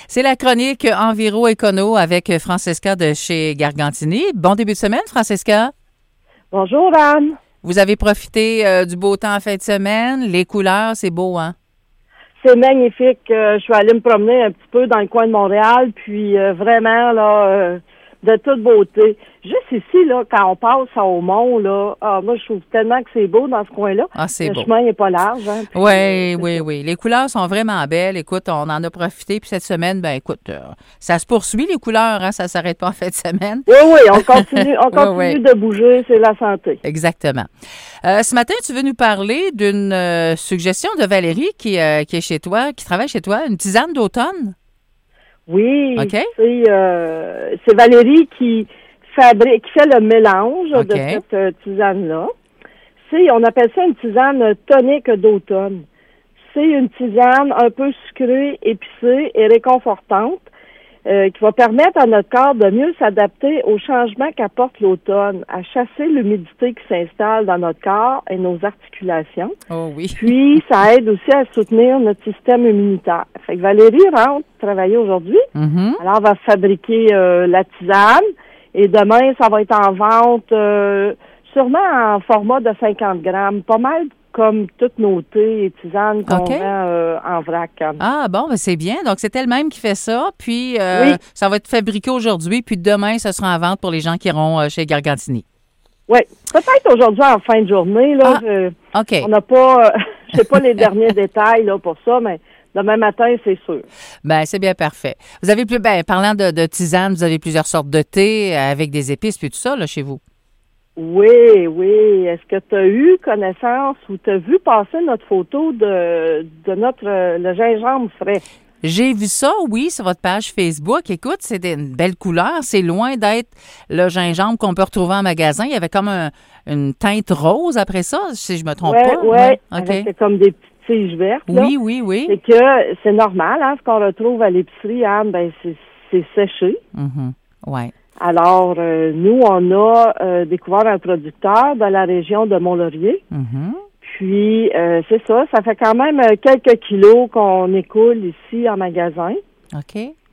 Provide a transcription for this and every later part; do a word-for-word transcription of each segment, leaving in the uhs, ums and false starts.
C'est la chronique Enviro Écono avec Francesca de chez Gargantini. Bon début de semaine, Francesca. Bonjour, Anne. Vous avez profité euh, du beau temps en fin de semaine. Les couleurs, c'est beau, hein? C'est magnifique. Euh, je suis allée me promener un petit peu dans le coin de Montréal, puis euh, vraiment, là, euh, de toute beauté. Juste ici, là, quand on passe à Aumont, là, ah, moi, je trouve tellement que c'est beau dans ce coin-là. Ah, c'est le beau. Le chemin n'est pas large. Hein, puis, oui, euh, oui, ça. oui. Les couleurs sont vraiment belles. Écoute, on en a profité. Puis cette semaine, ben écoute, euh, ça se poursuit, les couleurs, hein, ça ne s'arrête pas en fin de semaine. Oui, oui, on continue, on continue oui, oui. de bouger, c'est la santé. Exactement. Euh, ce matin, tu veux nous parler d'une euh, suggestion de Valérie qui, euh, qui est chez toi, qui travaille chez toi, une tisane d'automne? Oui, OK. c'est, euh, c'est Valérie qui fabrique, qui fait le mélange OK. de cette euh, tisane-là. C'est, on appelle ça une tisane tonique d'automne. C'est une tisane un peu sucrée, épicée et réconfortante euh, qui va permettre à notre corps de mieux s'adapter aux changements qu'apporte l'automne, à chasser l'humidité qui s'installe dans notre corps et nos articulations. Oh oui. Puis, ça aide aussi à soutenir notre système immunitaire. Fait que Valérie rentre travailler aujourd'hui. Mm-hmm. Alors, on va fabriquer euh, la tisane. Et demain, ça va être en vente euh, sûrement en format de cinquante grammes. Pas mal comme toutes nos thés et tisanes qu'on OK. vend euh, en vrac. Ah bon, ben c'est bien. Donc, c'est elle-même qui fait ça. Puis, euh, Oui. ça va être fabriqué aujourd'hui. Puis demain, ça sera en vente pour les gens qui iront euh, chez Gargantini. Oui. Peut-être aujourd'hui en fin de journée. Là, Ah, je- OK. on n'a pas, euh, je sais pas les derniers détails là pour ça, mais demain matin, c'est sûr. Ben c'est bien parfait. Vous avez plus, ben parlant de, de tisane, vous avez plusieurs sortes de thé avec des épices puis tout ça là chez vous. Oui, oui. Est-ce que tu as eu connaissance ou tu as vu passer notre photo de, de notre euh, le gingembre frais? J'ai vu ça, oui, sur votre page Facebook. Écoute, c'est une belle couleur. C'est loin d'être le gingembre qu'on peut retrouver en magasin. Il y avait comme un, une teinte rose après ça, si je me trompe ouais, pas. Oui, Ouais, oui. OK. C'est comme des petites tiges vertes. Là. Oui, oui, oui. C'est que c'est normal, hein, ce qu'on retrouve à l'épicerie, Anne, ben c'est, c'est séché. Mhm. Ouais. Alors, euh, nous, on a euh, découvert un producteur dans la région de Mont-Laurier. Mhm. Puis, euh, c'est ça, ça fait quand même euh, quelques kilos qu'on écoule ici en magasin. OK.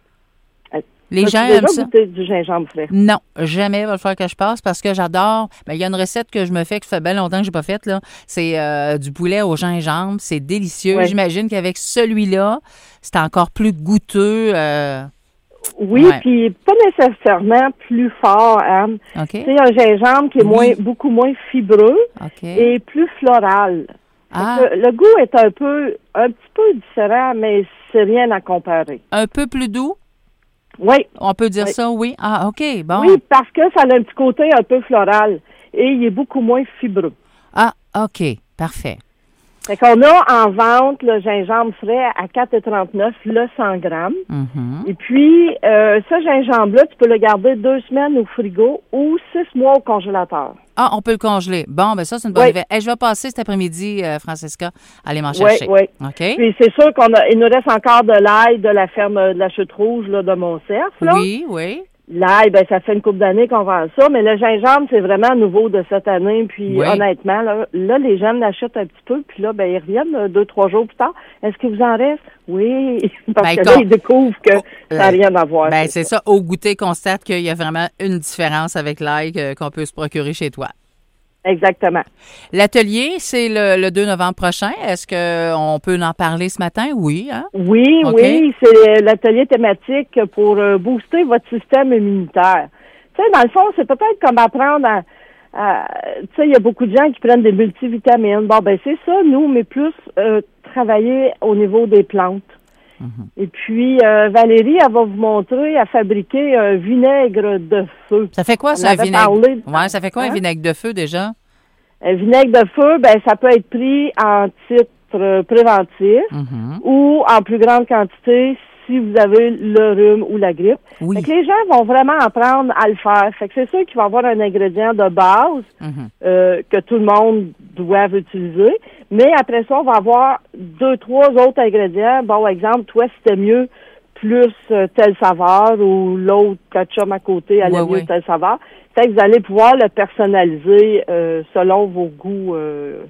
Euh, Les gens As-tu déjà aiment ça. goûté du gingembre frais? Non, jamais il va falloir que je passe parce que j'adore. Ben, il y a une recette que je me fais que ça fait bien longtemps que j'ai pas faite là. C'est euh, du poulet au gingembre, c'est délicieux. Ouais. J'imagine qu'avec celui-là, c'est encore plus goûteux. Euh... Oui, Ouais. puis pas nécessairement plus fort, Anne. OK. C'est un gingembre qui est Oui. moins, beaucoup moins fibreux OK. et plus floral. Ah, Le, le goût est un peu, un petit peu différent, mais c'est rien à comparer. un peu plus doux, Oui, on peut dire Oui. ça, oui. Ah, OK, bon. oui, parce que ça a un petit côté un peu floral et il est beaucoup moins fibreux. Ah, OK, parfait. Fait qu'on a en vente le gingembre frais à quatre virgule trente-neuf le cent grammes. Mhm. Et puis, euh, ce gingembre-là, tu peux le garder deux semaines au frigo ou six mois au congélateur. Ah, on peut le congeler. Bon, ben ça, c'est une bonne Oui. nouvelle. Hey, je vais passer cet après-midi, euh, Francesca, à aller m'en Oui, chercher. oui. OK? Puis c'est sûr qu'on a, il nous reste encore de l'ail de la ferme de la Chute Rouge là, de Montcerf. Là. Oui, oui. L'ail, ben ça fait une couple d'années qu'on vend ça, mais le gingembre, c'est vraiment nouveau de cette année. Puis Oui. honnêtement, là, là, les jeunes l'achètent un petit peu, puis là, ben ils reviennent là, deux, trois jours plus tard. Est-ce que vous en reste? Oui. Parce Ben, que là, con- ils découvrent que Oh, ça n'a euh, rien à voir. Ben, c'est ça. Au goûter, constate qu'il y a vraiment une différence avec l'ail que- qu'on peut se procurer chez toi. Exactement. L'atelier, c'est le, le deux novembre prochain. Est-ce qu'on peut en parler ce matin? Oui, hein? Oui, OK. oui, c'est l'atelier thématique pour euh, booster votre système immunitaire. Tu sais, dans le fond, c'est peut-être comme apprendre à... à- tu sais, il y a beaucoup de gens qui prennent des multivitamines. Bon, ben c'est ça, nous, mais plus euh, travailler au niveau des plantes. Mm-hmm. Et puis, euh, Valérie, elle va vous montrer à fabriquer un vinaigre de feu. Ça fait quoi, On ça, un avait vinaigre? parlé- Ouais, ça fait quoi, un Hein? vinaigre de feu, déjà? Un vinaigre de feu, ben ça peut être pris en titre euh, préventif Mhm. ou en plus grande quantité si vous avez le rhume ou la grippe. Oui. Fait que les gens vont vraiment apprendre à le faire. Fait que c'est sûr qu'il va y avoir un ingrédient de base Mhm. euh, que tout le monde doit utiliser. Mais après ça, on va avoir deux, trois autres ingrédients. Bon, exemple, toi, c'était mieux plus euh, telle saveur ou l'autre ketchup à côté allait Ouais, mieux ouais. telle saveur. Fait que vous allez pouvoir le personnaliser euh, selon vos goûts euh,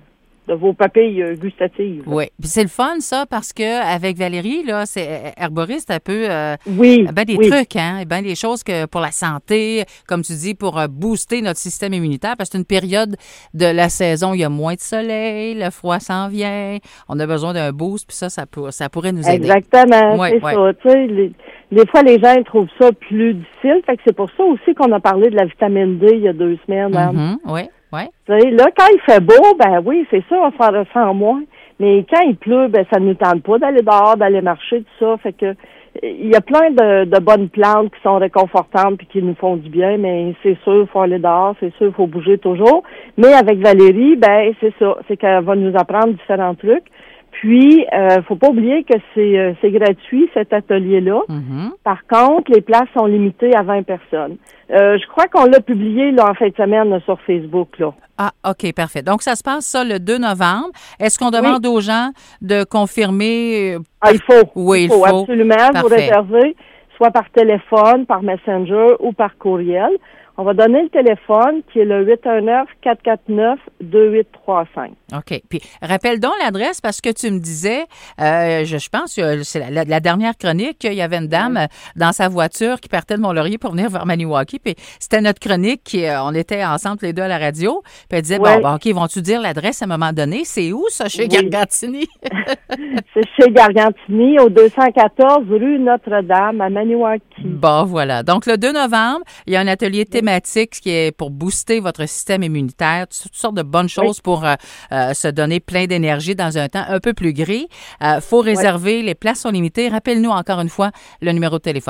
de vos papilles euh, gustatives. Oui. Puis c'est le fun, ça, parce que avec Valérie, là, c'est herboriste, elle peut euh, Oui. ben des oui. trucs, hein, ben des choses que pour la santé, comme tu dis, pour euh, booster notre système immunitaire, parce que c'est une période de la saison, il y a moins de soleil, le froid s'en vient, on a besoin d'un boost, puis ça, ça, pour, ça pourrait nous aider. Exactement, ouais, c'est ouais. ça. Tu sais, les, des fois, les gens ils trouvent ça plus difficile, fait que c'est pour ça aussi qu'on a parlé de la vitamine D il y a deux semaines. Mm-hmm, oui. Ouais. Tu sais, là, quand il fait beau, ben oui, c'est ça, on s'en ressent moins. Mais quand il pleut, ben ça ne nous tente pas d'aller dehors, d'aller marcher, tout ça. Fait que il y a plein de, de bonnes plantes qui sont réconfortantes puis qui nous font du bien, mais c'est sûr, il faut aller dehors, c'est sûr, il faut bouger toujours. Mais avec Valérie, ben c'est ça, c'est qu'elle va nous apprendre différents trucs. Puis, euh, faut pas oublier que c'est euh, c'est gratuit, cet atelier-là. Mm-hmm. Par contre, les places sont limitées à vingt personnes. Euh, je crois qu'on l'a publié là en fin de semaine là, sur Facebook, là. Ah, OK, parfait. Donc, ça se passe, ça, le deux novembre. Est-ce qu'on demande oui. aux gens de confirmer? Ah, il faut. Oui, il faut, il faut. Absolument. Parfait. Vous réservez, soit par téléphone, par Messenger ou par courriel. On va donner le téléphone qui est le huit un neuf, quatre quatre neuf, deux huit trois cinq. OK. Puis, rappelle donc l'adresse parce que tu me disais, euh, je, je pense que c'est la, la, la dernière chronique, il y avait une dame oui. dans sa voiture qui partait de Mont-Laurier pour venir vers Maniwaki. Puis, c'était notre chronique, qui, on était ensemble les deux à la radio. Puis, elle disait, oui. bon, bon, OK, vont-tu dire l'adresse à un moment donné? C'est où, ça, chez oui. Gargantini? C'est chez Gargantini, au deux cent quatorze rue Notre-Dame, à Maniwaki. Bon, voilà. Donc, le deux novembre, il y a un atelier thématique qui est pour booster votre système immunitaire, toutes sortes de bonnes choses oui. pour euh, euh, se donner plein d'énergie dans un temps un peu plus gris. Il euh, faut réserver, oui. les places sont limitées. Rappelle-nous encore une fois le numéro de téléphone.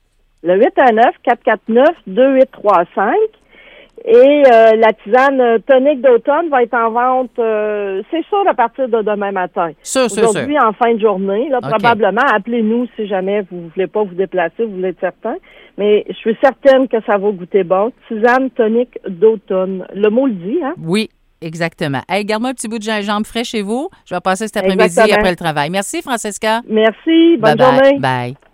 Le huit un neuf, quatre quatre neuf, deux huit trois cinq. Et euh, la tisane tonique d'automne va être en vente, euh, c'est sûr, à partir de demain matin. Sûr, sûr, Aujourd'hui, sûr. en fin de journée, là, okay. probablement, appelez-nous si jamais vous ne voulez pas vous déplacer, vous voulez être certain. Mais je suis certaine que ça va goûter bon. Tisane tonique d'automne. Le mot le dit, hein? Oui, exactement. Hey, garde-moi un petit bout de gingembre frais chez vous. Je vais passer cet après-midi après le travail. Merci, Francesca. Merci. Bonne bye journée. Bye. Bye.